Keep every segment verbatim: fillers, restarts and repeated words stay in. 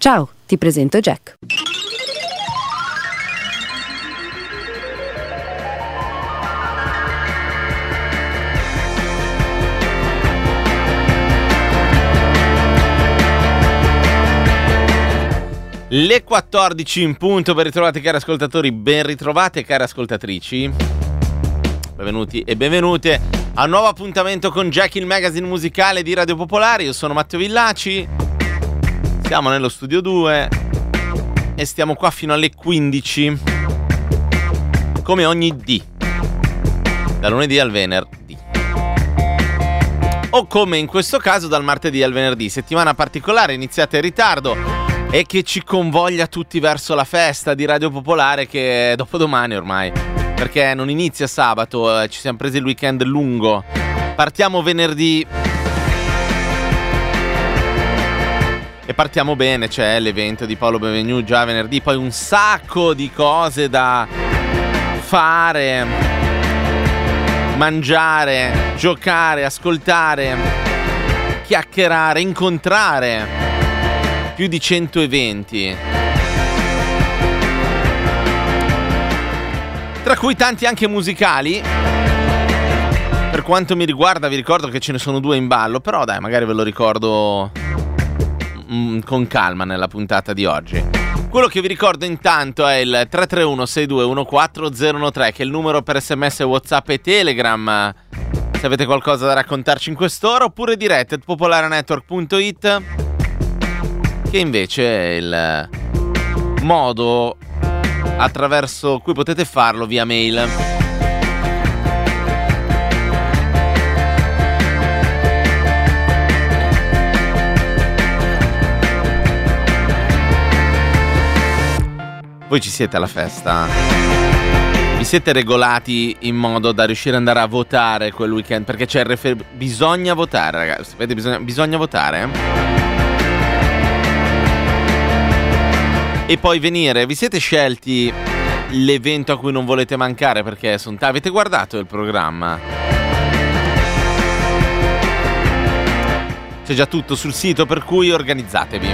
Ciao, ti presento Jack. Le quattordici in punto, ben ritrovati cari ascoltatori, ben ritrovate cari ascoltatrici. Benvenuti e benvenute a un nuovo appuntamento con Jack, il magazine musicale di Radio Popolare. Io sono Matteo Villaci, siamo nello studio due e stiamo qua fino alle quindici, come ogni dì, dal lunedì al venerdì, o come in questo caso dal martedì al venerdì. Settimana particolare, iniziata in ritardo e che ci convoglia tutti verso la festa di Radio Popolare, che è dopodomani ormai, perché non inizia sabato, eh, ci siamo presi il weekend lungo. Partiamo venerdì e partiamo bene, c'è l'evento di Paolo Benvenu già venerdì, poi un sacco di cose da fare, mangiare, giocare, ascoltare, chiacchierare, incontrare. Più di cento eventi, tra cui tanti anche musicali. Per quanto mi riguarda vi ricordo che ce ne sono due in ballo, però dai, magari ve lo ricordo mm, con calma nella puntata di oggi. Quello che vi ricordo intanto è il tre tre uno sei due uno quattro zero uno tre, che è il numero per sms, WhatsApp e Telegram, se avete qualcosa da raccontarci in quest'ora, oppure dirette at popolarenetwork punto it, che invece è il modo attraverso cui potete farlo via mail. Voi ci siete alla festa? Vi siete regolati in modo da riuscire ad andare a votare quel weekend? Perché c'è il refer- bisogna votare, ragazzi. Sapete, bisogna, bisogna votare? E poi venire, vi siete scelti l'evento a cui non volete mancare? Perché sono t- avete guardato il programma? C'è già tutto sul sito, per cui organizzatevi.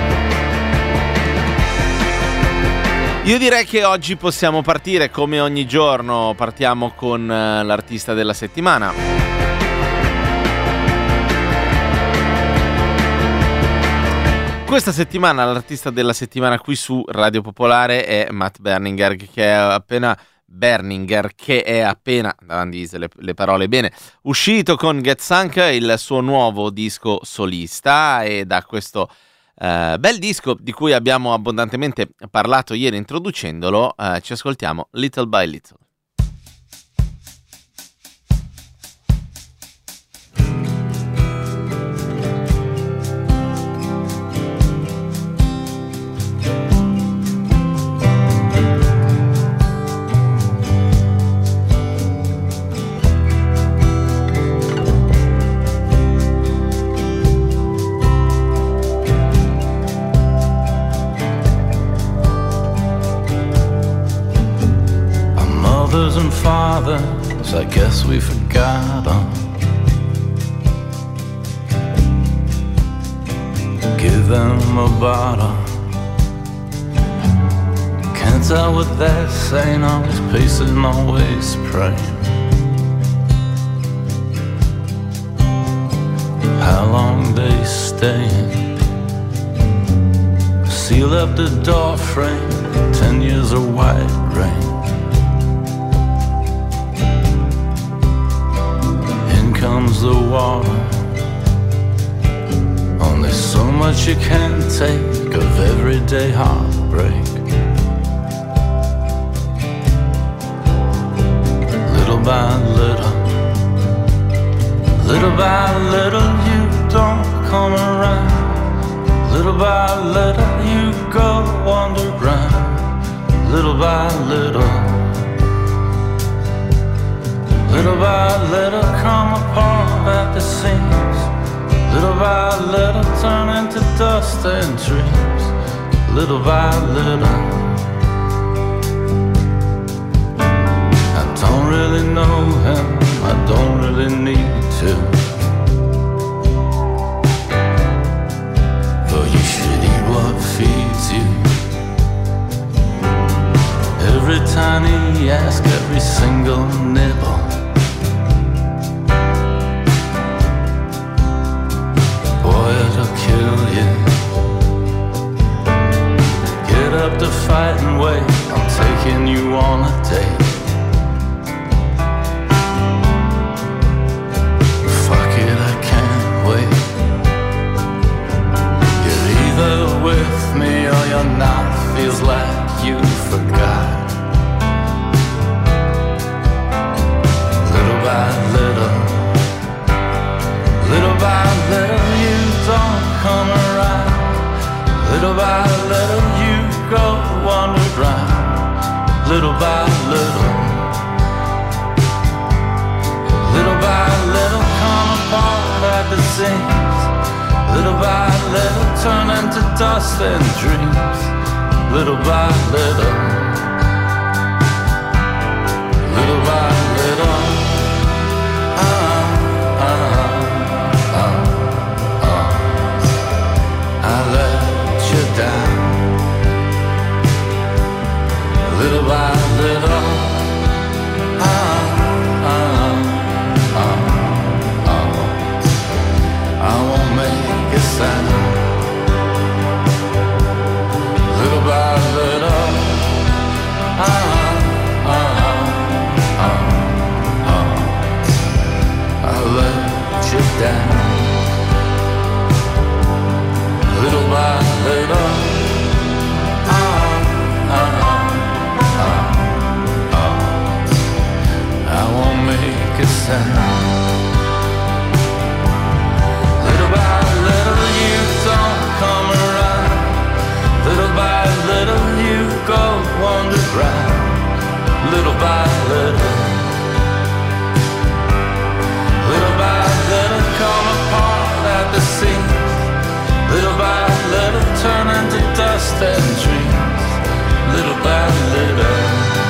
Io direi che oggi possiamo partire, come ogni giorno partiamo con uh, l'artista della settimana. Questa settimana l'artista della settimana qui su Radio Popolare è Matt Berninger, che è appena Berninger, che è appena, davanti dite le, le parole bene, uscito con Get Sunk, il suo nuovo disco solista, e da questo uh, bel disco di cui abbiamo abbondantemente parlato ieri introducendolo, uh, ci ascoltiamo Little by Little. And fathers, I guess we forgot them. Give them a bottle. Can't tell what they're saying, always pacing, always praying. How long they staying? Seal up the door frame, ten years of white rain. Comes the water. Only so much you can take of everyday heartbreak. Little by little, little by little, you don't come around. Little by little, you go underground. Little by little, little by little, come apart at the seams. Little by little, turn into dust and dreams. Little by little, I don't really know him, I don't really need to. But you should eat what feeds tiny, ask every single nibble. Boy, it'll kill you. Get up to fight and wait, I'm taking you on a date. Fuck it, I can't wait. You're either with me or you're not. Feels like you forgot. Little by little, little by little, you don't come around. Little by little, you go underground. Little by little, little by little, come apart at the seams. Little by little, turn into dust and dreams. Little by little, little by little, ah, ah, ah, ah, I let you down. Little by little, ah, ah, ah, ah, I won't make a sound. Little by little, ah, ah, ah, ah, I let you down. Little by little, ah, ah, ah, ah, I won't make a sound. Little by little, you don't come around. Little by little, you go underground. Little by little, little by little, come apart at the seams. Little by little, turn into dust and dreams. Little by little,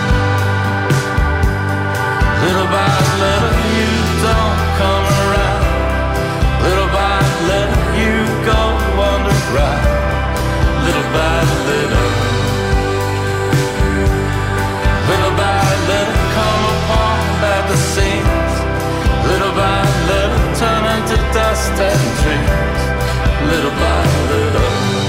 little by little, you don't come around. Little by little, you go underground. Little by little, little by little, come apart at the seams. Little by little, turn into dust and dreams. Little by little.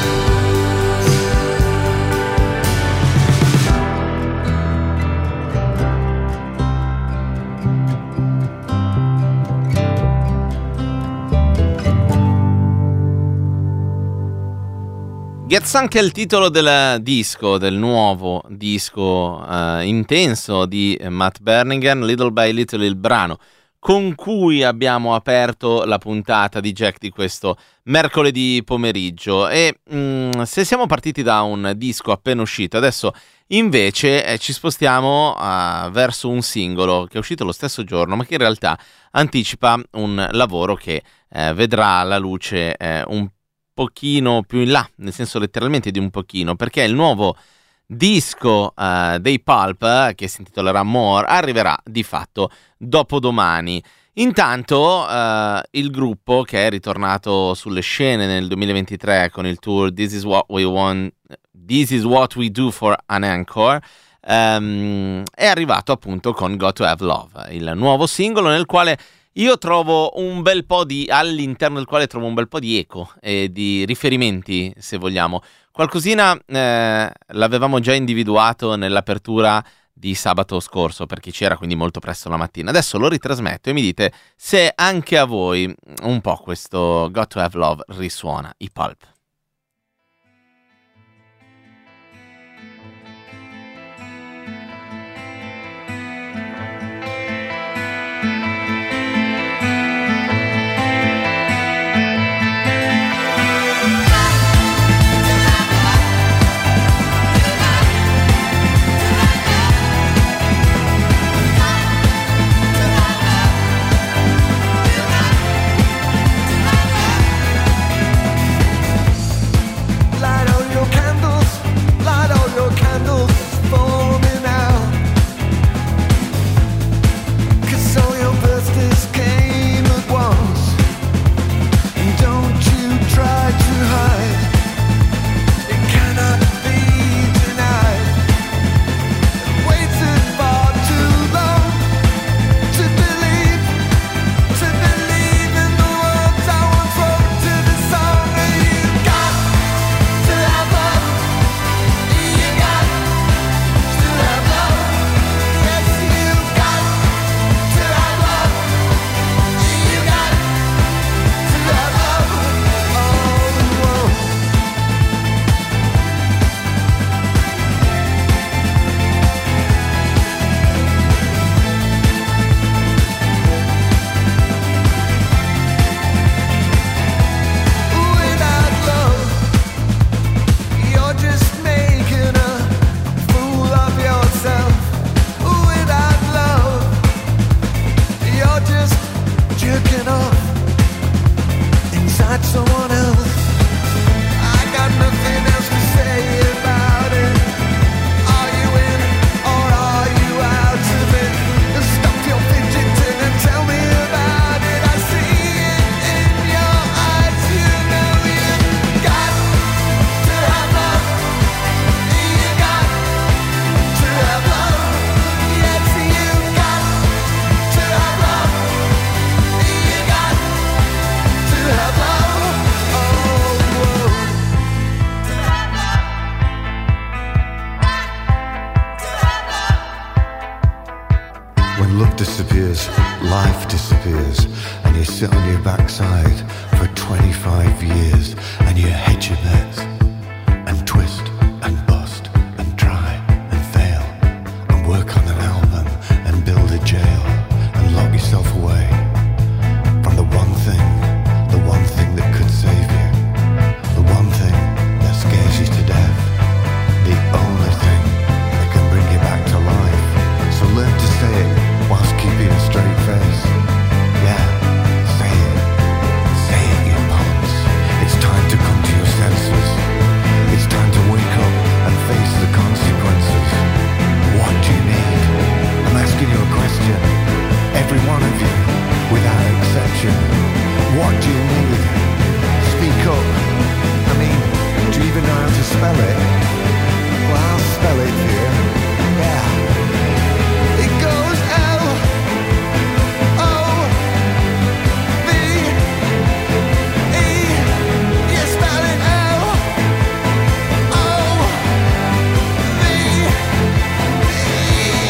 Get Sunk è il titolo del disco, del nuovo disco uh, intenso di Matt Berninger, Little by Little il brano con cui abbiamo aperto la puntata di Jack di questo mercoledì pomeriggio. E mh, se siamo partiti da un disco appena uscito, adesso invece eh, ci spostiamo uh, verso un singolo che è uscito lo stesso giorno, ma che in realtà anticipa un lavoro che eh, vedrà la luce eh, un pochino più in là, nel senso letteralmente di un pochino, perché il nuovo disco uh, dei Pulp, che si intitolerà More, arriverà di fatto dopodomani. Intanto uh, il gruppo, che è ritornato sulle scene nel duemilaventitré con il tour This is what we want, This is what we do for an encore, um, è arrivato appunto con Got to Have Love, il nuovo singolo nel quale io trovo un bel po' di, all'interno del quale trovo un bel po' di eco e di riferimenti, se vogliamo. Qualcosina eh, l'avevamo già individuato nell'apertura di sabato scorso, per chi c'era, quindi molto presto la mattina. Adesso lo ritrasmetto e mi dite se anche a voi un po' questo Got to Have Love risuona, i Pulp. disappears, life disappears, and you sit on your backside for twenty-five years, and you hedge your bets, and twist, and bust, and try, and fail, and work on an album, and build a jail, and lock yourself away from the one thing, the one thing that could save you, the one thing that scares you to death, the only thing that can bring you back to life. So learn to say it whilst keeping a straight face. Yeah, say it. Say it, you punks. It's time to come to your senses. It's time to wake up and face the consequences. What do you need? I'm asking you a question. Every one of you, without exception. What do you need? Speak up. I mean, do you even know how to spell it? Well, I'll spell it for you. Yeah. It goes L O V E. You spell it L O V E.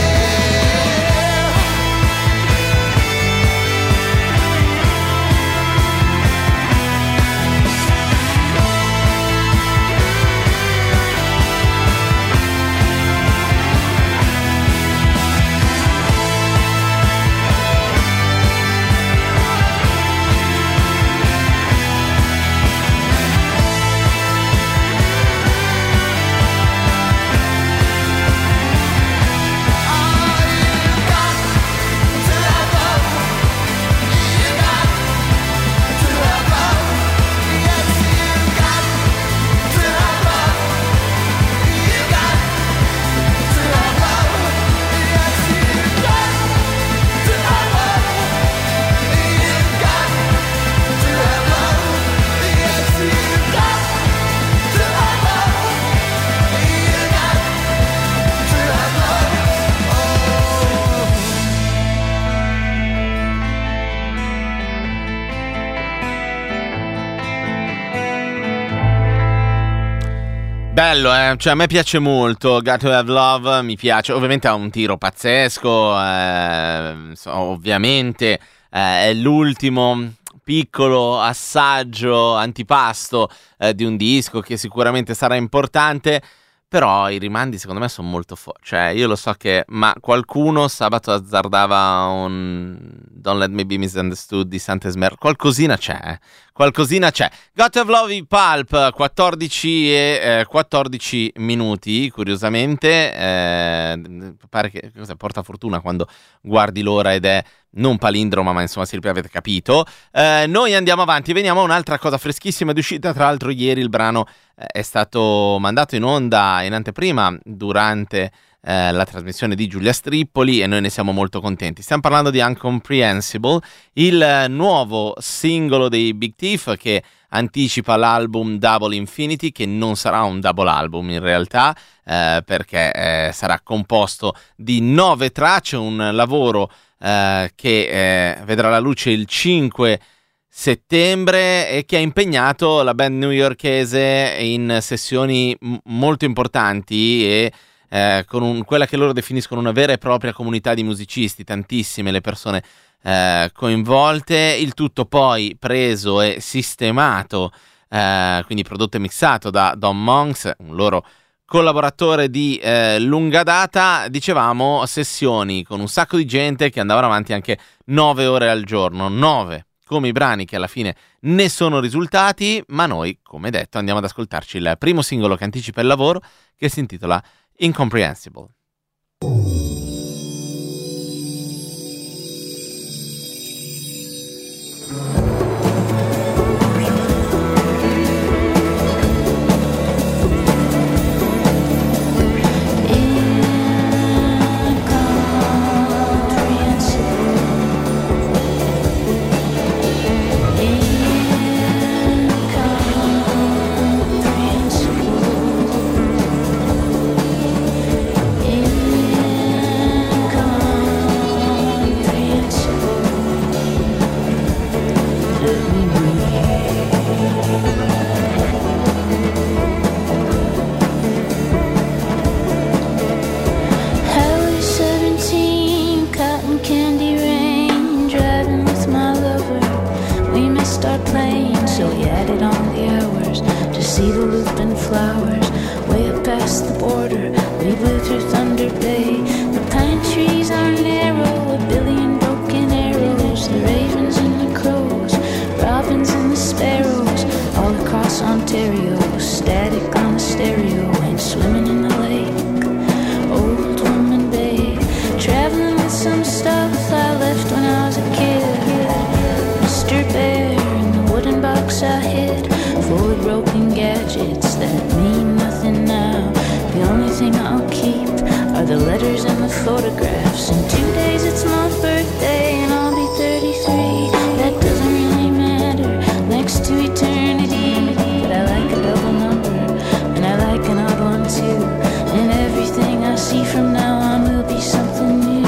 Bello, eh? Cioè a me piace molto, Got to Have Love, mi piace, ovviamente ha un tiro pazzesco, eh, so, ovviamente eh, è l'ultimo piccolo assaggio, antipasto eh, di un disco che sicuramente sarà importante, però i rimandi secondo me sono molto forti, cioè io lo so che, ma qualcuno sabato azzardava un Don't Let Me Be Misunderstood di Sant'Esmer, qualcosina c'è, eh? Qualcosina c'è. Got to Have Love i Pulp, quattordici e quattordici minuti, curiosamente, eh, pare che cosa, porta fortuna quando guardi l'ora ed è non palindroma, ma insomma se avete capito. Eh, noi andiamo avanti, veniamo a un'altra cosa freschissima ed uscita, tra l'altro ieri il brano eh, è stato mandato in onda in anteprima durante eh, la trasmissione di Giulia Strippoli e noi ne siamo molto contenti. Stiamo parlando di Uncomprehensible, il nuovo singolo dei Big Thief che anticipa l'album Double Infinity, che non sarà un double album in realtà, eh, perché eh, sarà composto di nove tracce, un lavoro eh, che eh, vedrà la luce il cinque settembre e che ha impegnato la band newyorkese in sessioni m- molto importanti e eh, con un, quella che loro definiscono una vera e propria comunità di musicisti, tantissime le persone eh, coinvolte, il tutto poi preso e sistemato, eh, quindi prodotto e mixato da Don Monks, un loro collaboratore di eh, lunga data. Dicevamo sessioni con un sacco di gente che andavano avanti anche nove ore al giorno, nove come i brani che alla fine ne sono risultati, ma noi, come detto, andiamo ad ascoltarci il primo singolo che anticipa il lavoro, che si intitola Incomprehensible. Incomprehensible. and flowers. Way up past the border, we blew through Thunder Bay. The pine trees are narrow, a billion broken arrows. The ravens and the crows, robins and the sparrows, all across Ontario, static on the stereo and swimming in the lake. Old Woman Bay, traveling with some stuff I left when I was a kid. Mister Bear in the wooden box I hid, full of broken gadgets that mean nothing now. The only thing I'll keep are the letters and the photographs. In two days it's my birthday and I'll be thirty-three. That doesn't really matter next to eternity, but I like a double number and I like an odd one too. And everything I see from now on will be something new.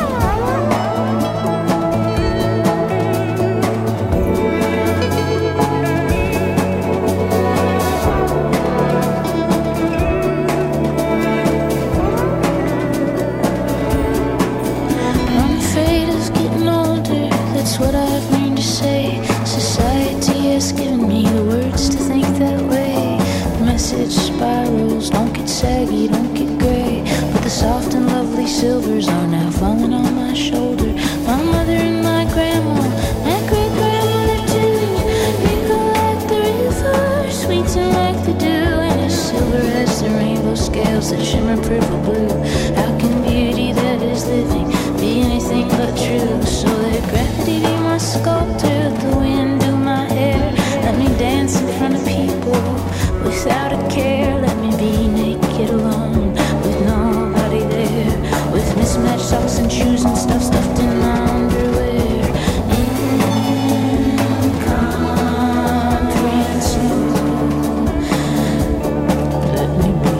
What I've learned to say. Society has given me the words to think that way. The message spirals, don't get saggy, don't get grey, but the soft and lovely silvers are now falling on my shoulder. My mother and my grandma, my great grandmother too. Wrinkle like the river, sweeten like the dew, and as silver as the rainbow scales that shimmer purple blue. How can beauty that is living be anything but true? So let gravity be my sculptor, the wind do my hair. Let me dance in front of people without a care. Let me be naked alone with nobody there, with mismatched socks and shoes and stuff stuffed in my underwear. Incomprehensible, let me be.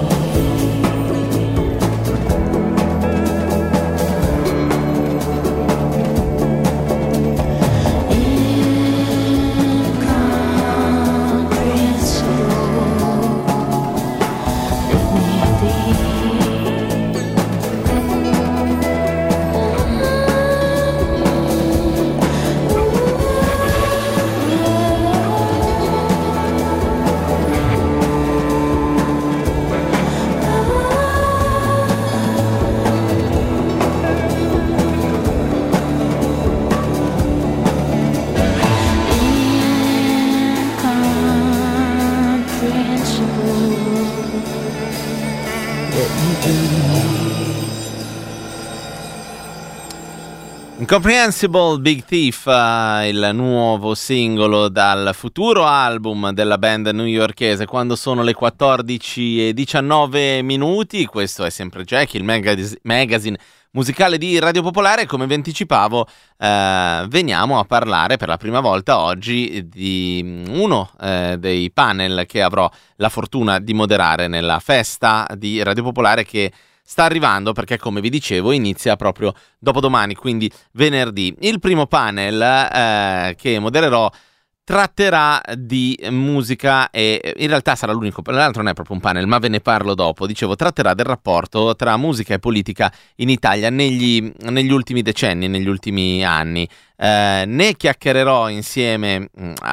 Incomprehensible Big Thief, uh, il nuovo singolo dal futuro album della band newyorkese. Quando sono le quattordici e diciannove minuti, questo è sempre Jackie, il magaz- magazine musicale di Radio Popolare. Come vi anticipavo, eh, veniamo a parlare per la prima volta oggi di uno eh, dei panel che avrò la fortuna di moderare nella festa di Radio Popolare che sta arrivando, perché come vi dicevo inizia proprio dopodomani, quindi venerdì. Il primo panel eh, che modererò tratterà di musica e in realtà sarà l'unico, l'altro non è proprio un panel, ma ve ne parlo dopo. Dicevo, tratterà del rapporto tra musica e politica in Italia negli, negli ultimi decenni, negli ultimi anni. Eh, ne chiacchiererò insieme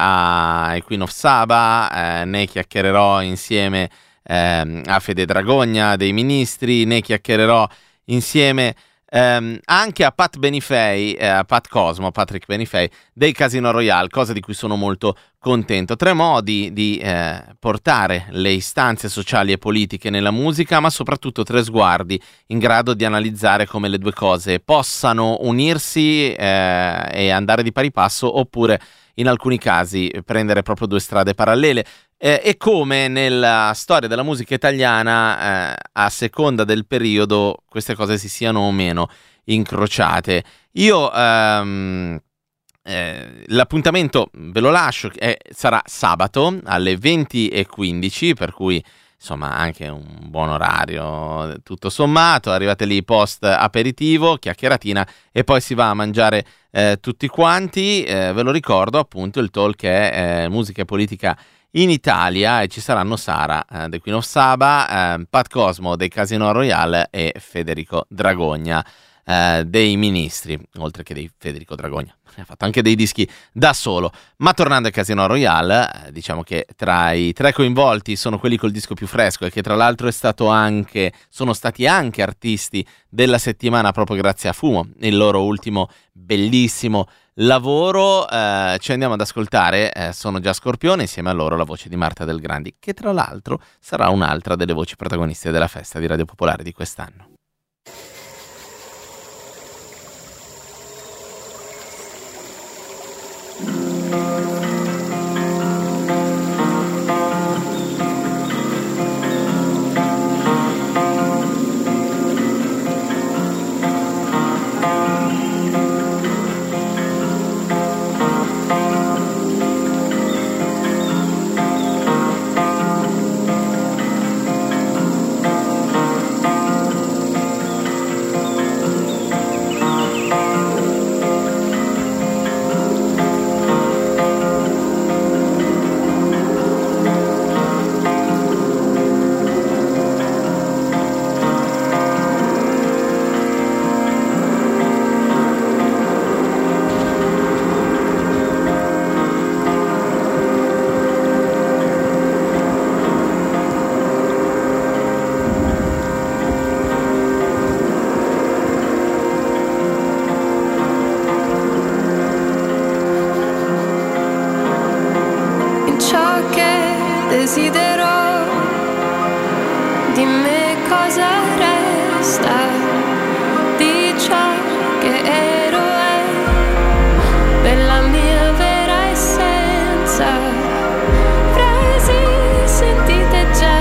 a Queen of Saba, eh, ne chiacchiererò insieme Eh, a Fede Dragogna dei Ministri, ne chiacchiererò insieme ehm, anche a Pat Benifei, eh, a Pat Cosmo, Patrick Benifei dei Casino Royale, cosa di cui sono molto contento. Tre modi di eh, portare le istanze sociali e politiche nella musica, ma soprattutto tre sguardi in grado di analizzare come le due cose possano unirsi eh, e andare di pari passo, oppure in alcuni casi prendere proprio due strade parallele. Eh, e come nella storia della musica italiana, eh, a seconda del periodo, queste cose si siano o meno incrociate. Io ehm, eh, l'appuntamento ve lo lascio, eh, sarà sabato alle venti e quindici, per cui insomma anche un buon orario tutto sommato. Arrivate lì post aperitivo, chiacchieratina e poi si va a mangiare eh, tutti quanti. Eh, ve lo ricordo, appunto, il talk è eh, musica e politica in Italia, e ci saranno Sara eh, The Queen of Saba, eh, Pat Cosmo dei Casino Royale e Federico Dragogna. eh, dei Ministri, oltre che dei Federico Dragogna. Ha fatto anche dei dischi da solo. Ma tornando al Casino Royale, eh, diciamo che tra i tre coinvolti sono quelli col disco più fresco e che tra l'altro è stato anche sono stati anche artisti della settimana proprio grazie a Fumo, il loro ultimo bellissimo lavoro. Eh, ci andiamo ad ascoltare eh, Sono già Scorpione, insieme a loro la voce di Marta Del Grandi, che tra l'altro sarà un'altra delle voci protagoniste della festa di Radio Popolare di quest'anno. Desidero di me cosa resta di ciò che ero e della mia vera essenza, frasi sentite già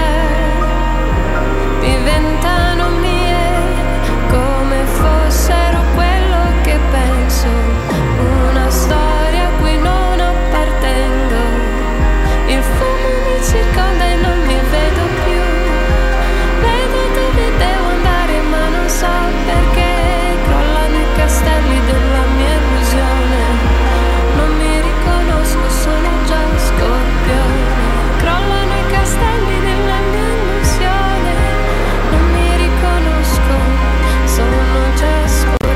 diventano mie come fossero quello che penso, una storia a cui non appartengo. Il fumo mi circonda e non mi vedo più, vedo dove devo andare ma non so perché, crollano i castelli della mia illusione, non mi riconosco, sono già Scorpione, crollano i castelli della mia illusione, non mi riconosco, sono già Scorpione.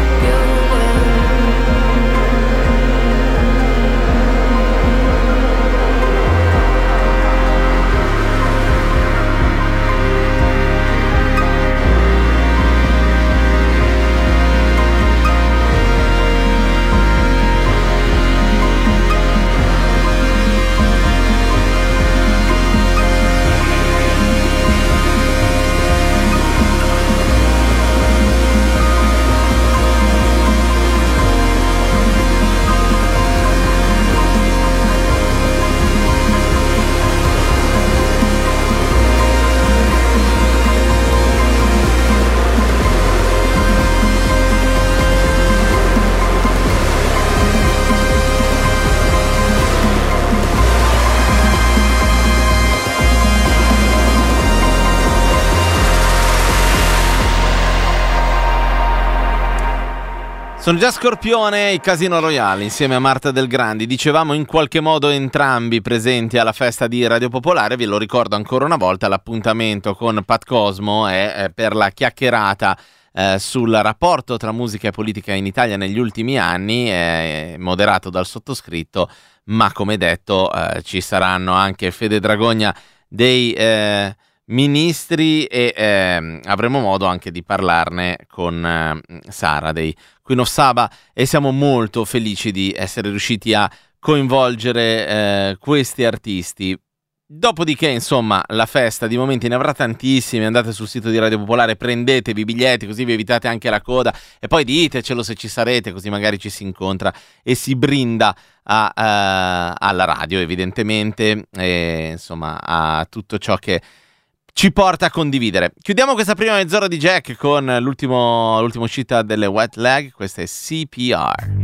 Sono già Scorpione, il Casino Royale insieme a Marta Del Grandi. Dicevamo in qualche modo entrambi presenti alla festa di Radio Popolare. Vi lo ricordo ancora una volta, l'appuntamento con Pat Cosmo è, è per la chiacchierata eh, sul rapporto tra musica e politica in Italia negli ultimi anni, è moderato dal sottoscritto, ma come detto eh, ci saranno anche Fede Dragogna dei eh, ministri e eh, avremo modo anche di parlarne con eh, Sara dei Queen of Saba, e siamo molto felici di essere riusciti a coinvolgere eh, questi artisti. Dopodiché, insomma, la festa di momenti ne avrà tantissimi. Andate sul sito di Radio Popolare, prendetevi i biglietti, così vi evitate anche la coda, e poi ditecelo se ci sarete, così magari ci si incontra e si brinda a, uh, alla radio, evidentemente, e insomma a tutto ciò che ci porta a condividere. Chiudiamo questa prima mezz'ora di Jack con l'ultimo, l'ultima uscita delle Wet Leg. Questa è C P R.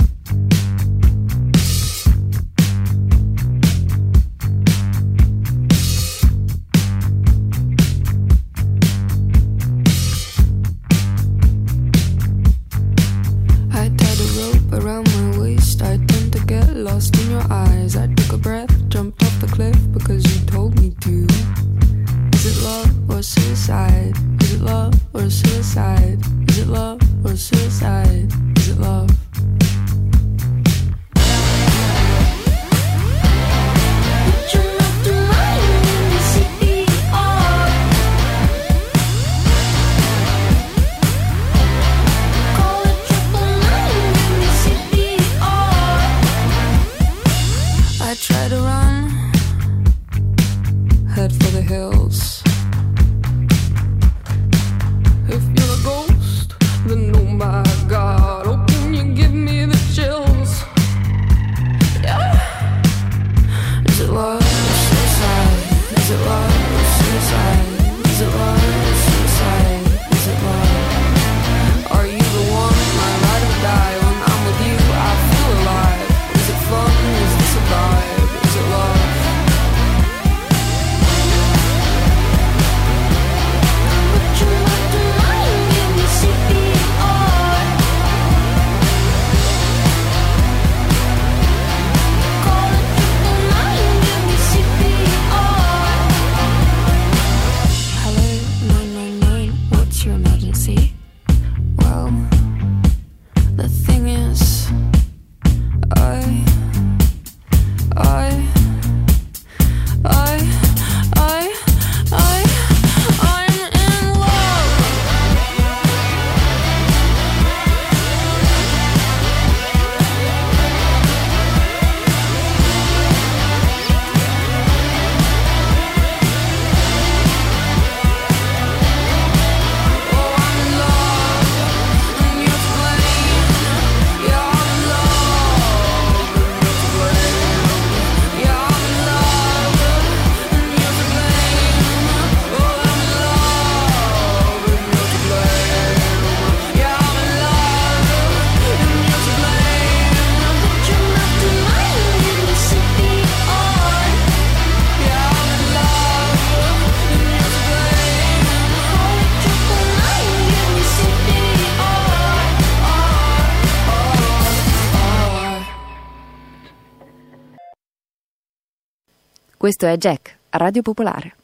Lost in your eyes, I took a breath, jumped off the cliff because you told me to. Is it love or suicide? Is it love or suicide? Is it love or suicide? Is it love? I try to run, head for the hills. If you're a ghost, then oh my God, oh can you give me the chills? Yeah. Is it love or suicide? Is it love or suicide? Is it love or suicide? Is it love? Are you the one, my ride or die? When I'm with you, I feel alive. Is it fun? Is this a vibe? Is it love? Would you like to mind give me C P R? Call it triple nine, give me C P R. Hello, nine nine nine, what's your emergency? Well, the thing is, I I, I, I, I, I'm in love. Oh, I'm in love, and you're to blame. Yeah, I'm in love, and you're to blame. Yeah, I'm in love, and you're to blame. Oh, I'm in love, and you're to blame. Yeah, I'm in love, and you're to blame. Would you like to mind give me C P R? Yeah, I'm in love, and you're to blame. Call it triple nine, give me C P R. Questo è Jack, a Radio Popolare.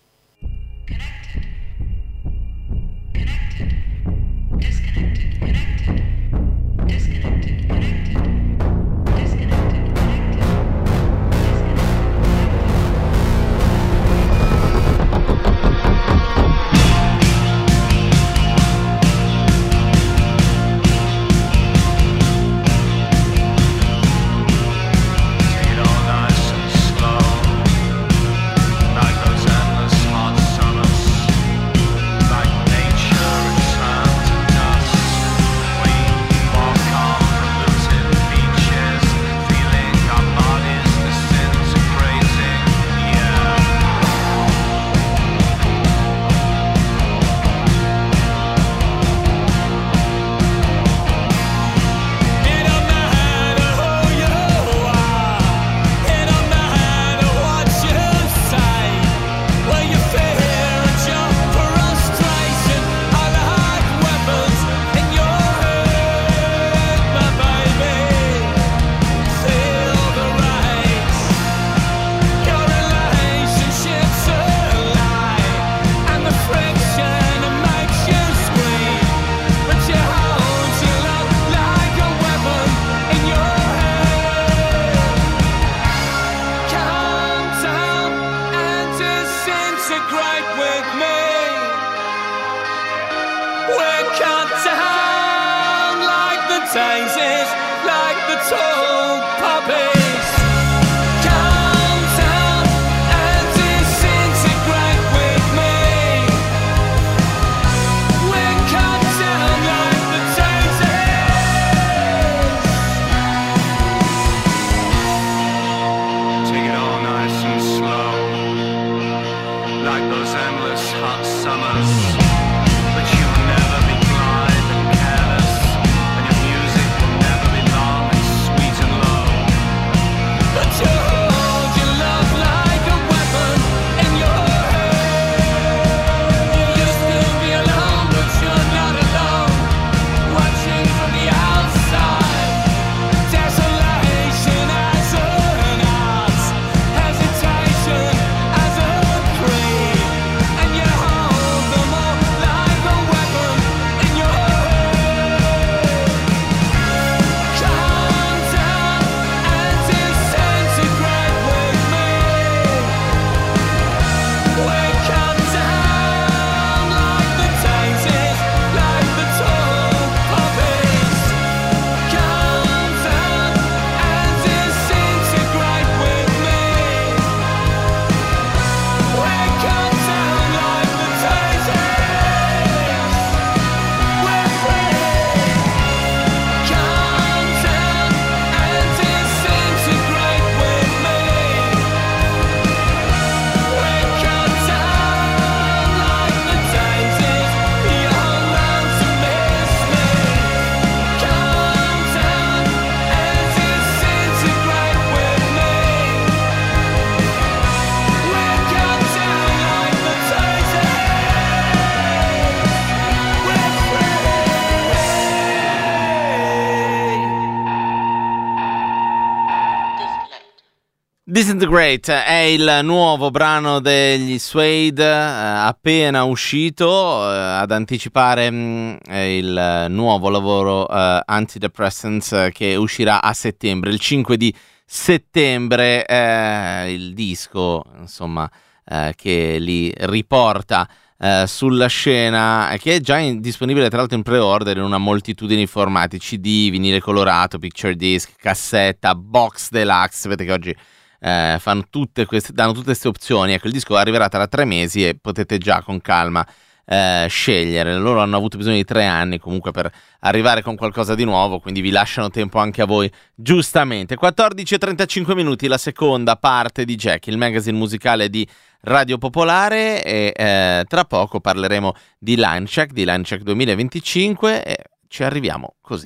Take it all nice and slow, like those endless hot summers, like nature returned to dust. We walk on polluted beaches, feeling our bodies disintegrating. Yeah. It don't matter who you are, it don't matter what you say. Well, your fear and your frustration are like weapons in your head, my baby. Feel the race. Your relationship's a lie, and the friction it makes you scream. But you hold your love like a weapon in your head. Calm down and disintegrate with me. We're cut down like the daisies, like the tall poppies. Calm down and disintegrate with me. We're cut down like the daisies. Take it all nice and slow, like those endless hot summers. But you'll never be blind and careless, and your music will never be long and sweet and low. But you hold your love like a weapon in your head. You used to be alone, but you're not alone. Watching from the outside, desolation as an art, hesitation as a creed, and you hold them all Disintegrate è il nuovo brano degli Suede, eh, appena uscito, eh, ad anticipare mh, il nuovo lavoro eh, Antidepressants, eh, che uscirà a settembre, il cinque di settembre, eh, il disco insomma eh, che li riporta eh, sulla scena, che è già in, disponibile tra l'altro in pre-order in una moltitudine di formati: C D, vinile colorato, picture disc, cassetta, box deluxe. Vedete che oggi Eh, fanno tutte queste, danno tutte queste opzioni. Ecco, il disco arriverà tra tre mesi e potete già con calma eh, scegliere. Loro hanno avuto bisogno di tre anni comunque per arrivare con qualcosa di nuovo, quindi vi lasciano tempo anche a voi, giustamente. quattordici e trentacinque minuti, la seconda parte di Jack, il magazine musicale di Radio Popolare, e eh, tra poco parleremo di Linecheck, di Linecheck duemilaventicinque, e ci arriviamo così.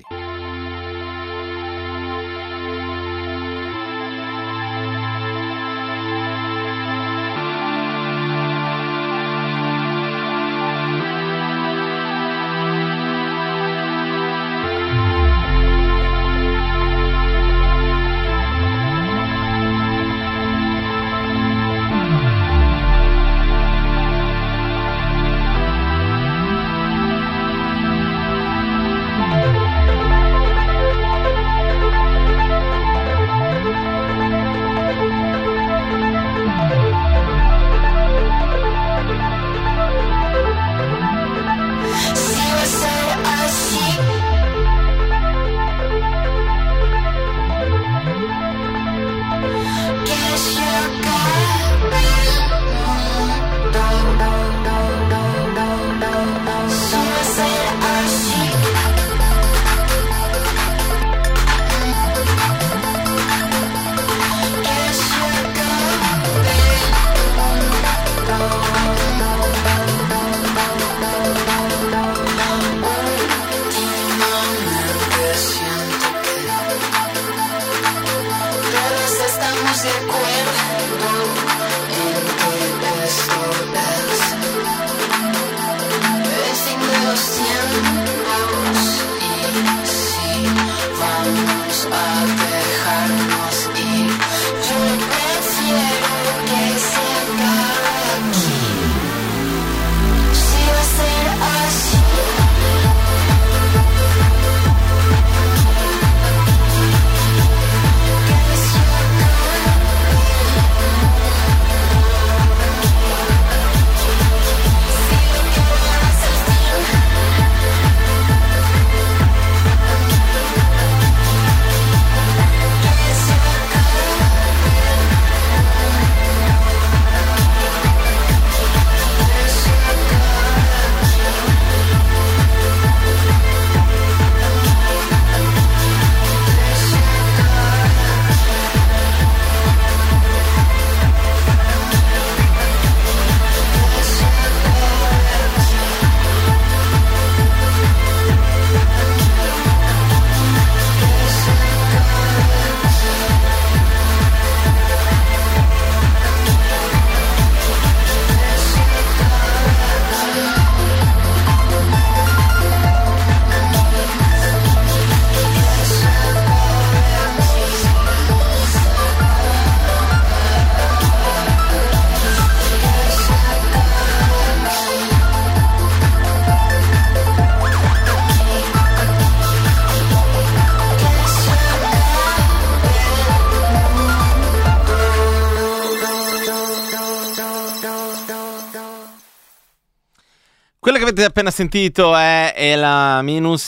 Quella che avete appena sentito è Ela Minus,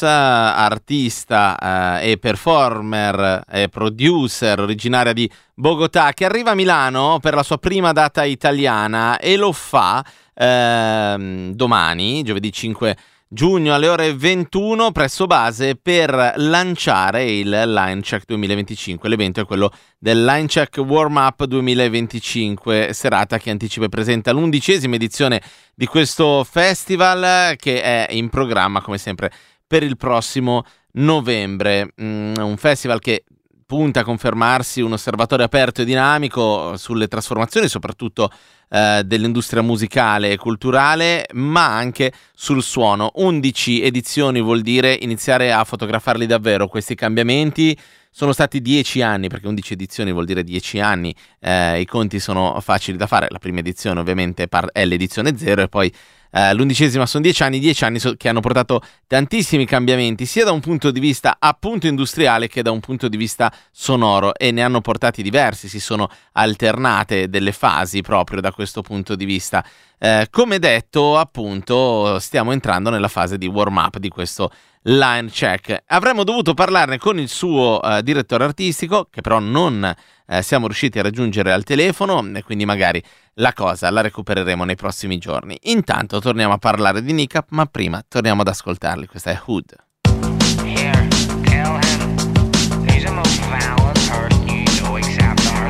artista eh, e performer e producer originaria di Bogotà, che arriva a Milano per la sua prima data italiana e lo fa eh, domani, giovedì cinque giugno alle ore ventuno presso Base, per lanciare il Linecheck duemilaventicinque. L'evento è quello del Linecheck Warm Up duemilaventicinque, serata che anticipa e presenta l'undicesima edizione di questo festival, che è in programma come sempre per il prossimo novembre. Mm, un festival che punta a confermarsi un osservatore aperto e dinamico sulle trasformazioni, soprattutto eh, dell'industria musicale e culturale, ma anche sul suono. undici edizioni vuol dire iniziare a fotografarli davvero questi cambiamenti. Sono stati dieci anni, perché undici edizioni vuol dire dieci anni, eh, i conti sono facili da fare. La prima edizione ovviamente par- è l'edizione zero e poi eh, l'undicesima sono dieci anni, dieci anni so- che hanno portato tantissimi cambiamenti, sia da un punto di vista appunto industriale che da un punto di vista sonoro, e ne hanno portati diversi, si sono alternate delle fasi proprio da questo punto di vista. Eh, come detto, appunto, stiamo entrando nella fase di warm-up di questo Line Check. Avremmo dovuto parlarne con il suo uh, direttore artistico, che però non uh, siamo riusciti a raggiungere al telefono, e quindi magari la cosa la recupereremo nei prossimi giorni. Intanto torniamo a parlare di Nick Up, ma prima torniamo ad ascoltarli. Questa è Hood. Here, tell him he's the most violent person you know except our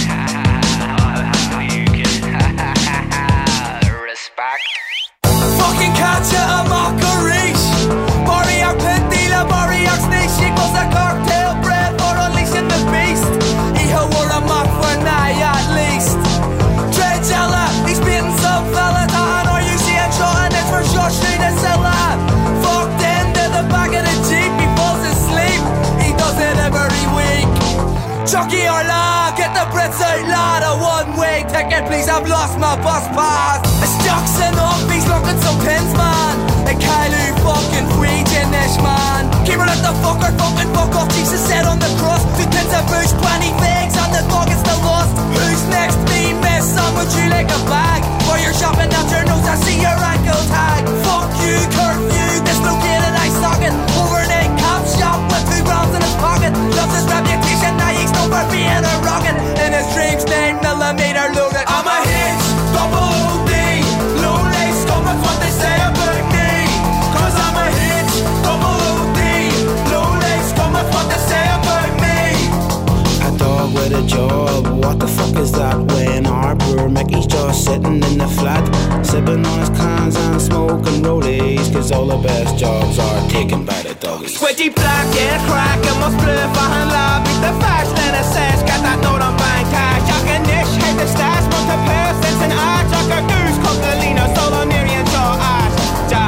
respect. Fucking catch a mockery. Boriac pen dealer, Boriac's niche equals a cocktail bread for unleashing the beast. He who wore a mock for night at least. Dreadjella, he's beating some fella down, or you see him shotting it for sure straight to cellar. Fucked into the back of the Jeep, he falls asleep. He does it every week. Chucky or la, get the Brits out loud. A one-way ticket, please, I've lost my bus pass. It's Jackson up, he's looking some pins, man. The Kylie fucking Freakin-ish, man. Keep her at the fucker, fucking fuck off. Jesus said on the cross. Two tins of booze, twenty figs, and the dog is still lost. Who's next? Me, miss. Some would you like a bag? While you're shopping at your nose, I see your ankle tag. Fuck you, curfew, dislocated eye socket. Overnight cop shop with two grams in his pocket. Loves his reputation, now he's known for being a rocket. In his dreams, nine millimeter loaded. I'm a hitch, double O D. Low lace, come with what they say about me. Cause I'm a hitch, double O D. Low lace, come with what they say about me. A dog with a job, what the fuck is that? When our poor Mickey's just sitting in the flat, sipping on his cans and smoking rollies. Cause all the best jobs are taken by the doggies. Squidgy black and crack and must blue for her love. Beat the fast and it says, got that note on bank cash. Jack and Nish, hate the stash, want to pass, it's an eye. Jack a goose, Coquelino, solo Nerian, jaw ash. Ja.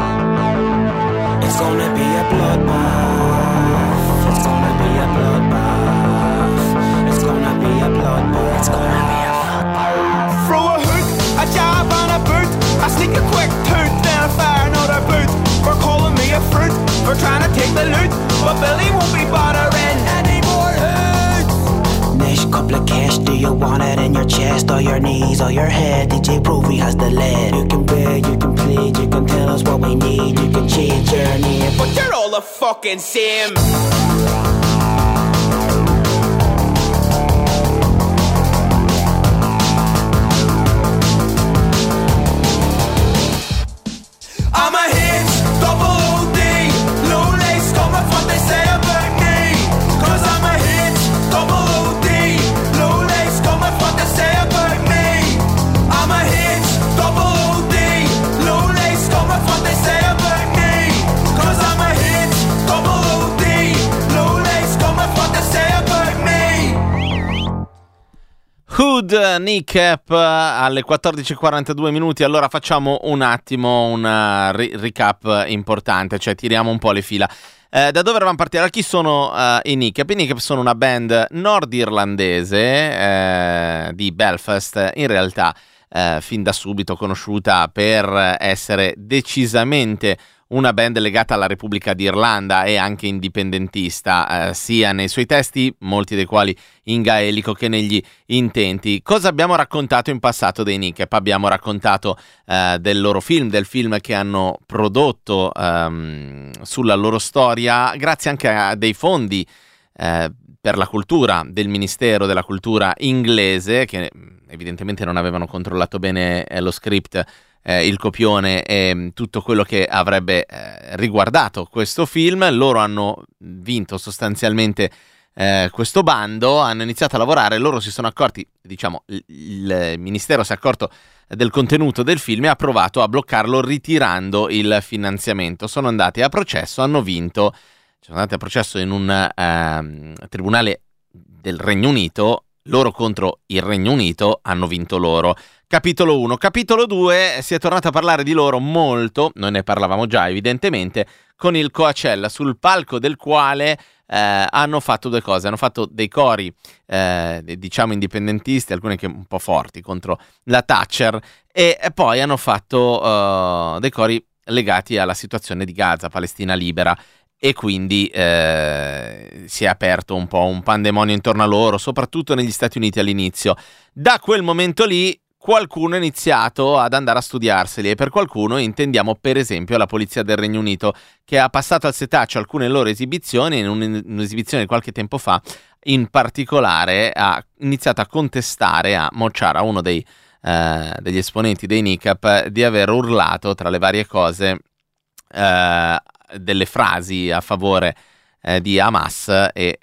It's gonna be a bloodbath. It's gonna be a bloodbath. It's gonna be a bloodbath. It's gonna be a bloodbath. Throw a hook, a jab and a boot. I sneak a quick tooth, then I fire another boot. For calling me a fruit, for trying to take the loot. But Billy won't be bothering any more hoots. Nish, couple of cash, do you want it in your chest or your knees or your head? D J Provey has the lead. You can beg, you can plead, you can tell us what we need. You can change your name, But you're all the fucking same. I'm a hitch, double O D. Low lace, come with what they say about me. Cause I'm a hitch, double O D. Low lace, come with what they say about me. I'm a hitch, double O D. Low lace, come with what they say about me. Cause I'm a hitch, double O D. Low lace, come with what they say about me. Hood, Nick Cap alle quattordici e quarantadue minuti. Allora facciamo un attimo un uh, ri- recap importante, cioè tiriamo un po' le fila. Eh, da dove eravamo partiti? Allora, chi sono uh, i Nick Cap? I Nick Cap sono una band nordirlandese eh, di Belfast, in realtà eh, fin da subito conosciuta per essere decisamente una band legata alla Repubblica d'Irlanda e anche indipendentista, eh, sia nei suoi testi, molti dei quali in gaelico, che negli intenti. Cosa abbiamo raccontato in passato dei Nick Cap? Abbiamo raccontato eh, del loro film, del film che hanno prodotto ehm, sulla loro storia, grazie anche a dei fondi eh, per la cultura del Ministero della Cultura inglese, che evidentemente non avevano controllato bene eh, lo script, Eh, il copione e tutto quello che avrebbe eh, riguardato questo film. Loro hanno vinto sostanzialmente eh, questo bando, hanno iniziato a lavorare, loro si sono accorti, diciamo, il, il ministero si è accorto del contenuto del film e ha provato a bloccarlo ritirando il finanziamento. Sono andati a processo, hanno vinto. sono andati a processo in un uh, tribunale del Regno Unito, loro contro il Regno Unito, hanno vinto loro. Capitolo uno. Capitolo due, si è tornato a parlare di loro molto, noi ne parlavamo già evidentemente, con il Coachella, sul palco del quale eh, hanno fatto due cose. Hanno fatto dei cori, eh, diciamo indipendentisti, alcuni che un po' forti, contro la Thatcher, e, e poi hanno fatto uh, dei cori legati alla situazione di Gaza, Palestina libera, e quindi eh, si è aperto un po' un pandemonio intorno a loro, soprattutto negli Stati Uniti all'inizio. Da quel momento lì qualcuno ha iniziato ad andare a studiarseli, e per qualcuno intendiamo per esempio la polizia del Regno Unito, che ha passato al setaccio alcune loro esibizioni. In un'esibizione di qualche tempo fa in particolare ha iniziato a contestare a Mo Farah, uno dei, eh, degli esponenti dei N I C A P, di aver urlato tra le varie cose eh, delle frasi a favore eh, di Hamas, e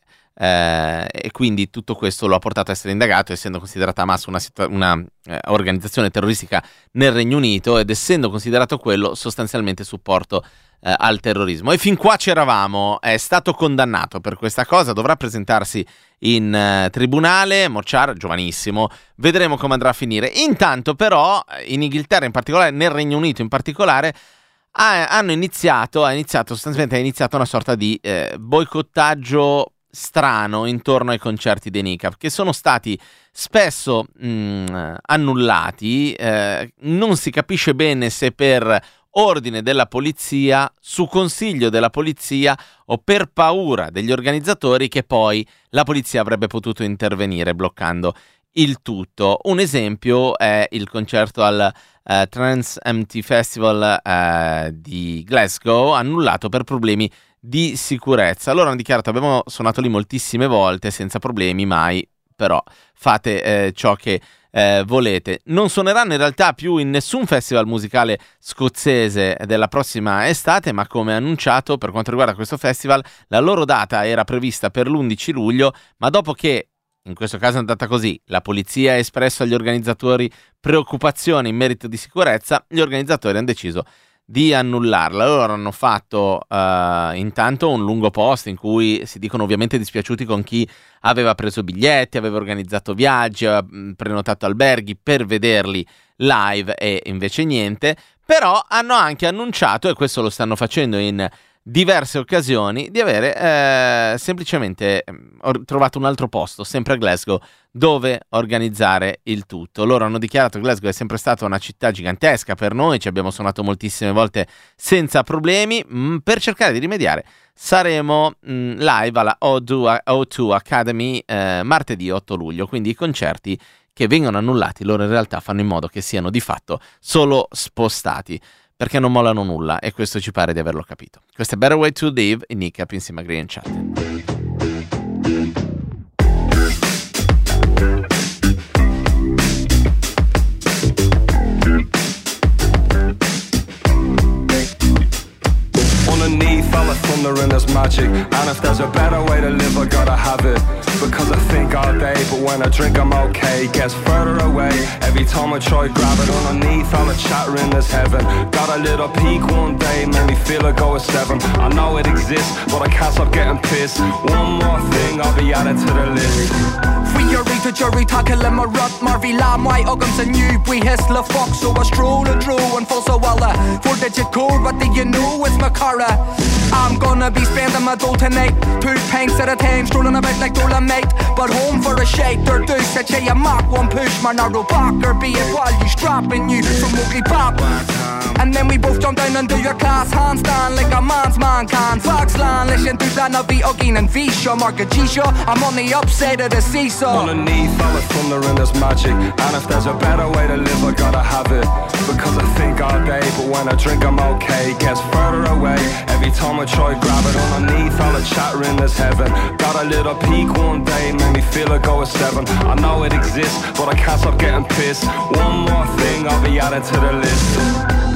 Eh, e quindi tutto questo lo ha portato a essere indagato, essendo considerata Hamas una, situa- una eh, organizzazione terroristica nel Regno Unito, ed essendo considerato quello sostanzialmente supporto eh, al terrorismo. E fin qua c'eravamo. È stato condannato per questa cosa, dovrà presentarsi in eh, tribunale. Mo Farah, giovanissimo, vedremo come andrà a finire. Intanto però in Inghilterra in particolare, nel Regno Unito in particolare, ha, hanno iniziato ha iniziato sostanzialmente ha iniziato una sorta di eh, boicottaggio strano intorno ai concerti dei N I C A P, che sono stati spesso mh, annullati. Eh, non si capisce bene se per ordine della polizia, su consiglio della polizia, o per paura degli organizzatori che poi la polizia avrebbe potuto intervenire bloccando il tutto. Un esempio è il concerto al uh, Trans M T Festival uh, di Glasgow, annullato per problemi di sicurezza. Loro hanno dichiarato: abbiamo suonato lì moltissime volte senza problemi mai, però fate eh, ciò che eh, volete. Non suoneranno in realtà più in nessun festival musicale scozzese della prossima estate, ma come annunciato, per quanto riguarda questo festival, la loro data era prevista per l'undici luglio, ma dopo che, in questo caso è andata così, la polizia ha espresso agli organizzatori preoccupazioni in merito di sicurezza, gli organizzatori hanno deciso di annullarla. Loro hanno fatto uh, intanto un lungo post in cui si dicono ovviamente dispiaciuti con chi aveva preso biglietti, aveva organizzato viaggi, aveva prenotato alberghi per vederli live, e invece niente. Però hanno anche annunciato, e questo lo stanno facendo in diverse occasioni, di avere eh, semplicemente or- trovato un altro posto, sempre a Glasgow, dove organizzare il tutto. Loro hanno dichiarato che Glasgow è sempre stata una città gigantesca per noi, ci abbiamo suonato moltissime volte senza problemi. Mm, per cercare di rimediare saremo mm, live alla O due Academy eh, martedì otto luglio, quindi i concerti che vengono annullati loro in realtà fanno in modo che siano di fatto solo spostati, perché non mollano nulla, e questo ci pare di averlo capito. Questo è Better Way to Live in N I C A P insieme a Green Chat. Underneath all the thunder and there's magic, and if there's a better way to live I gotta have it, because I think all day but when I drink I'm okay. Gets further away every time I try grab it. Underneath all the chattering there's heaven. Got a little peak one day, made me feel I go a seven. I know it exists but I can't stop getting pissed. One more thing I'll be added to the list. Free your to jury tackle in my rut Marvy Lam white Uggams and you we hiss la fox. So I stroll and drool and full so well four digit code, what do you know it's my cara. I'm gonna be spending my dough tonight. Two pints at a time, strolling about like Dolomite. But home for a shake, they're due said say a mock one push my narrow back, or be it while you strapping you from Oakley Pop. And then we both jump down and do your class handstand like a man's man can. Foxland, listen to that now be Uggin and Visha, Mark a G-Show. I'm on the upside of the seesaw. Underneath all the thunder and there's magic, and if there's a better way to live I gotta have it, because I think all day but when I drink I'm okay. Gets further away every time I try grab it. Underneath all the chattering there's heaven. Got a little peak one day, made me feel I go a seven. I know it exists but I can't stop getting pissed. One more thing I'll be added to the list.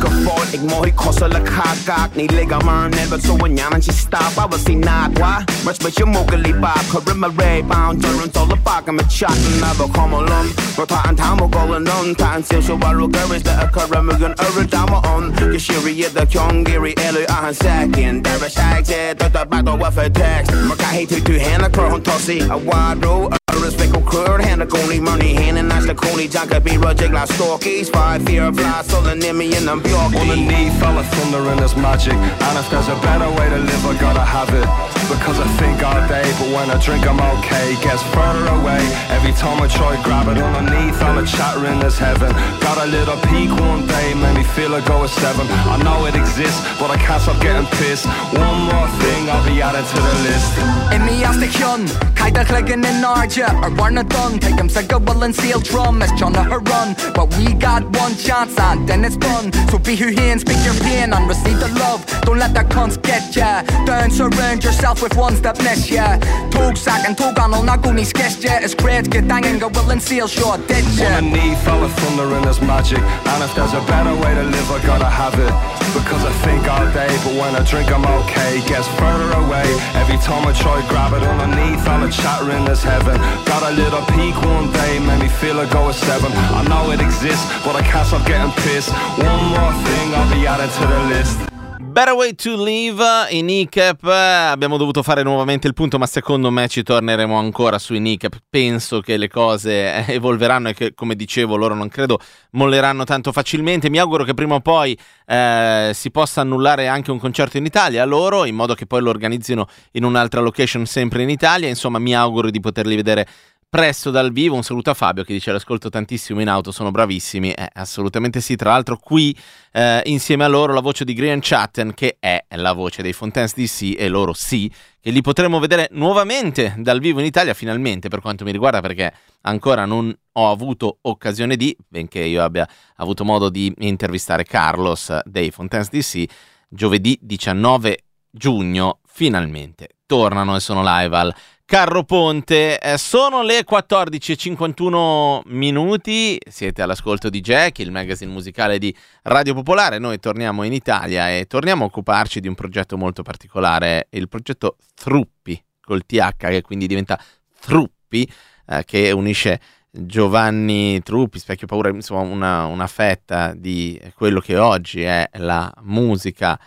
ka fall, ik mooi kosse la kakak. Ni lega man never so when yan she stop. I was see not why. Much but you mogely bop. Karima ray bound, turn to the park. I'm a shot and never come along. Rota and time will go and on. Time still show I look every the Karima gun every time on. Kishiri the Kyong Giri Elu a second. There is shags it to the battle with a text. Maka hate to two hand a crown tossy. A wide row. Respect of curd, hand a coney money, hand and nice the coney junk a be rujig like stalkies. Five fear of flies, so the name me in them bjorky. Underneath all the thunder and there's magic. And if there's a better way to live, I gotta have it. Because I think all day, but when I drink I'm okay. Gets further away, every time I try grab it. Underneath all the chatter in this heaven. Got a little peak one day, made me feel I go a seven. I know it exists, but I can't stop getting pissed. One more thing, I'll be added to the list. In me as the hyun, kaida clicking in Arja. Or Warner done, take him sick of will and seal drum as John her run. But we got one chance and then it's done. So be who he and speak your pain and receive the love. Don't let that cunts get ya. Don't surround yourself with ones that miss ya. Tog sack and tog on all not goonies guess ya. It's great, get danging, go will and seal short ditch ya. Underneath all the thunder and there's magic. And if there's a better way to live, I gotta have it. Because I think all day, but when I drink I'm okay. Gets further away, every time I try grab it. Underneath all the chatter in this heaven. Got a little peak one day, made me feel I go a seven. I know it exists, but I can't stop getting pissed. One more thing, I'll be added to the list. Better Way to Live in I C A P. Abbiamo dovuto fare nuovamente il punto, ma secondo me ci torneremo ancora su I C A P. Penso che le cose evolveranno e che, come dicevo, loro non credo molleranno tanto facilmente. Mi auguro che prima o poi eh, si possa annullare anche un concerto in Italia a loro, in modo che poi lo organizzino in un'altra location sempre in Italia. Insomma, mi auguro di poterli vedere presto dal vivo. Un saluto a Fabio che dice: l'ascolto tantissimo in auto, sono bravissimi. Eh, assolutamente sì. Tra l'altro qui eh, insieme a loro la voce di Graham Chatten, che è la voce dei Fontaines D C, e loro sì che li potremo vedere nuovamente dal vivo in Italia finalmente, per quanto mi riguarda, perché ancora non ho avuto occasione di, benché io abbia avuto modo di intervistare Carlos dei Fontaines D C. Giovedì diciannove giugno finalmente tornano e sono live al Carro Ponte. Eh, sono le quattordici e cinquantuno minuti, siete all'ascolto di Jack, il magazine musicale di Radio Popolare. Noi torniamo in Italia e torniamo a occuparci di un progetto molto particolare, il progetto Thruppi, col T H, che quindi diventa Thruppi, eh, che unisce Giovanni Truppi, Specchio Paura, insomma una, una fetta di quello che oggi è la musica,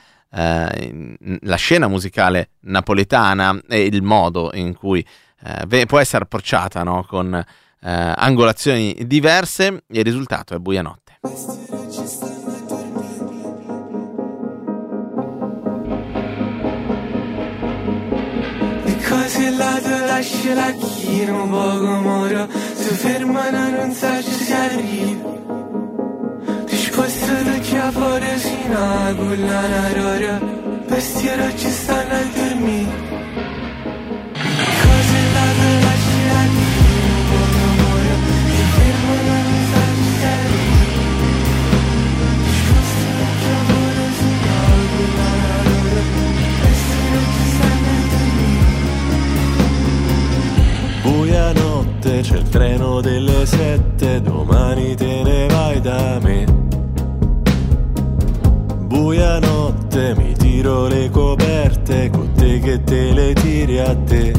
Eh, la scena musicale napoletana, e il modo in cui eh, può essere approcciata, no? Con eh, angolazioni diverse. Il risultato è Buia Notte. Le cose là te lasci la china un poco moro, si fermano non sa ci si arriva. Disposto da chiavore sino a quella narora, vestiero ci stanno a dormire. Cose là te lasci la china un poco moro, si fermano non sa ci si arriva. Disposto da chiavore sino a quella narora, vestiero ci stanno a dormire. Buia notte, c'è il treno delle sette, domani te ne vai da me. Buia notte, mi tiro le coperte, con te che te le tiri a te.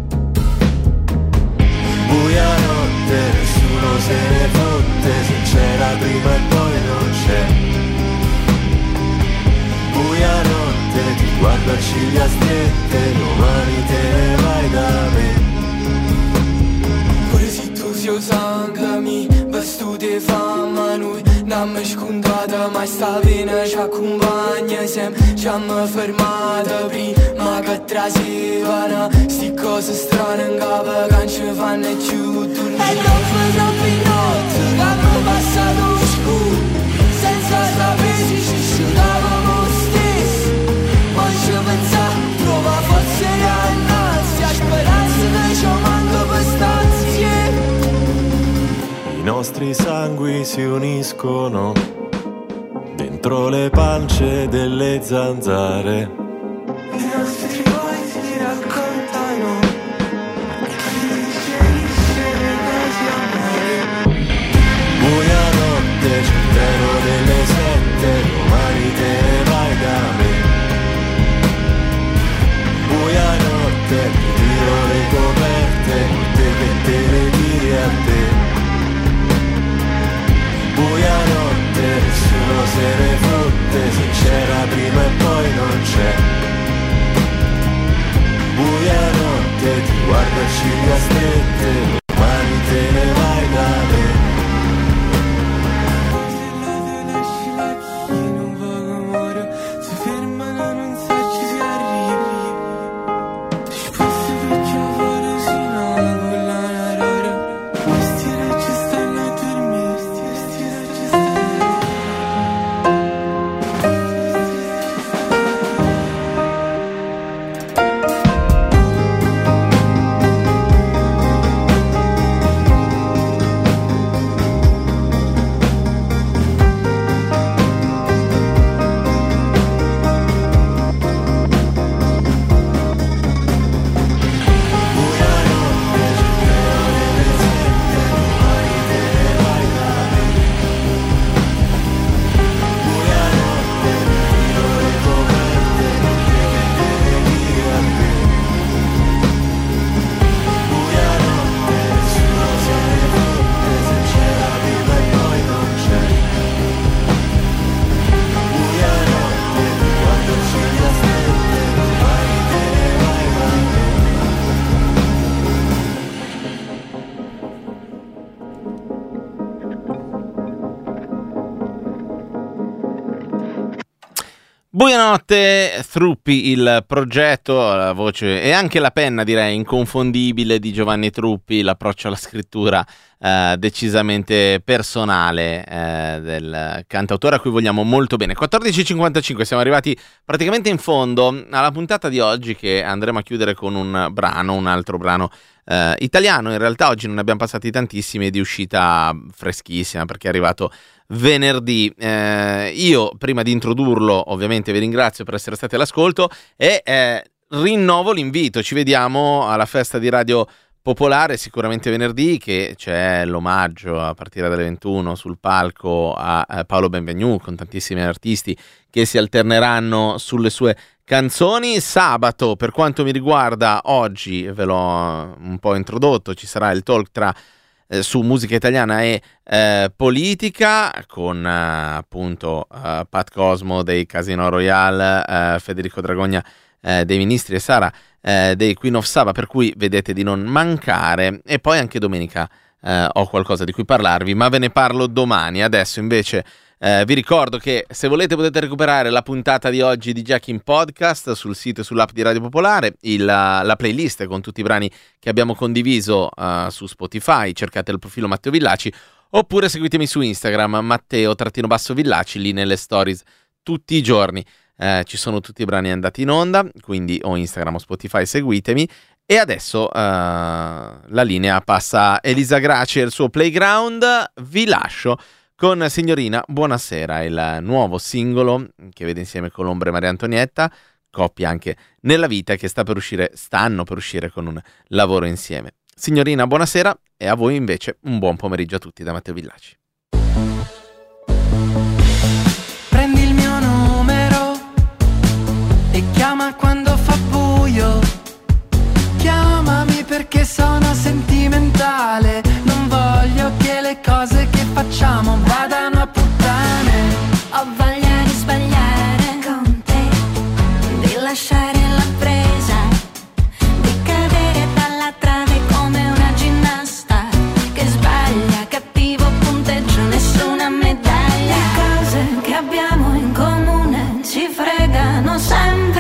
Buia notte, nessuno se ne fotte, se c'era prima e poi non c'è. Buia notte, ti guardo a ciglia strette, domani te ne vai da me. Pure se tu sei sangue, vestute fama noi, non mi scondata, ma sta vena ci accompagna sempre, ci hanno fermata prima che trasivano, sti cose strane in capo che non ci fanno più dormire. E dopo troppi notti che hanno passato scuro, senza sapere se ci sciutavamo stessi, ma ci pensavo, prova forse innanzi, a speranza che ci manca per stanzie. I nostri sangui si uniscono dentro le pance delle zanzare. I nostri cuori si raccontano, chi digerisce le cose amare. Buia notte, c'è il treno delle sette, domani Buonanotte, Truppi, il progetto, la voce e anche la penna, direi, inconfondibile di Giovanni Truppi, l'approccio alla scrittura eh, decisamente personale eh, del cantautore a cui vogliamo molto bene. quattordici e cinquantacinque, siamo arrivati praticamente in fondo alla puntata di oggi, che andremo a chiudere con un brano, un altro brano eh, italiano. In realtà oggi non ne abbiamo passati tantissimi, è di uscita freschissima perché è arrivato venerdì. Eh, io prima di introdurlo ovviamente vi ringrazio per essere stati all'ascolto e eh, rinnovo l'invito, ci vediamo alla festa di Radio Popolare sicuramente venerdì, che c'è l'omaggio a partire dalle ventuno sul palco a, a Paolo Benvenu con tantissimi artisti che si alterneranno sulle sue canzoni. Sabato, per quanto mi riguarda, oggi ve l'ho un po' introdotto, ci sarà il talk tra Eh, su musica italiana e eh, politica con eh, appunto eh, Pat Cosmo dei Casino Royale, eh, Federico Dragogna eh, dei Ministri e Sara eh, dei Queen of Saba, per cui vedete di non mancare. E poi anche domenica eh, ho qualcosa di cui parlarvi, ma ve ne parlo domani. Adesso invece Eh, vi ricordo che se volete potete recuperare la puntata di oggi di Jack in podcast sul sito e sull'app di Radio Popolare, il, la playlist con tutti i brani che abbiamo condiviso uh, su Spotify, cercate il profilo Matteo Villaci, oppure seguitemi su Instagram Matteo-Villaci, lì nelle stories tutti i giorni eh, ci sono tutti i brani andati in onda, quindi o Instagram o Spotify seguitemi. E adesso uh, la linea passa a Elisa Graci e il suo Playground. Vi lascio con Signorina Buonasera, il nuovo singolo che vede insieme Colombre e Maria Antonietta, coppia anche nella vita, che sta per uscire, stanno per uscire con un lavoro insieme. Signorina Buonasera, e a voi invece un buon pomeriggio a tutti da Matteo Villaci. Prendi il mio numero e chiama quando fa buio. Chiamami perché sono sentimentale, non voglio che le cose che facciamo vadano a puttane. Ho voglia di sbagliare con te, di lasciare la presa, di cadere dalla trave come una ginnasta che sbaglia, cattivo punteggio, nessuna medaglia. Le cose che abbiamo in comune ci fregano sempre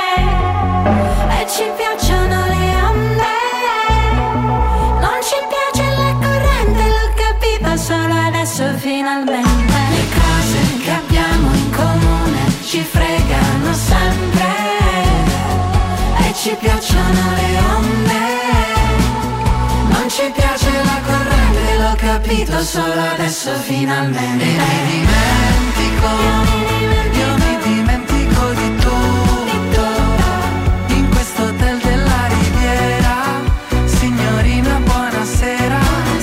e ci piacciono le onde. Non ci piace la corrente, l'ho capito solo adesso finalmente. Le cose che abbiamo in comune ci fregano sempre e ci piacciono le onde. Non ci piace la corrente, l'ho capito solo adesso finalmente. E mi dimentico, io mi dimentico di tutto in questo hotel della Riviera. Signorina buonasera.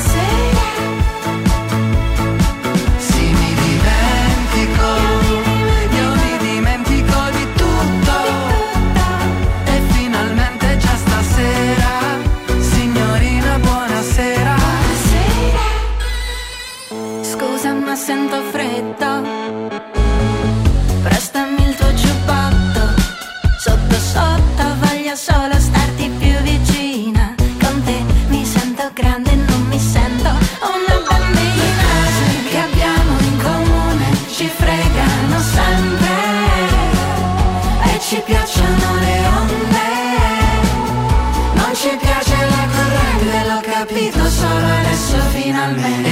Sì, mi dimentico, io mi dimentico di tutto e finalmente già stasera. Signorina buonasera. Scusa ma sento freddo, prestami il tuo giubbotto. Sotto sotto voglio solo starti più vicina. Con te mi sento grande e non mi sento una bambina. Le cose che abbiamo in comune ci fregano sempre e ci piacciono le onde. Non ci piace la corrente, l'ho capito solo adesso finalmente.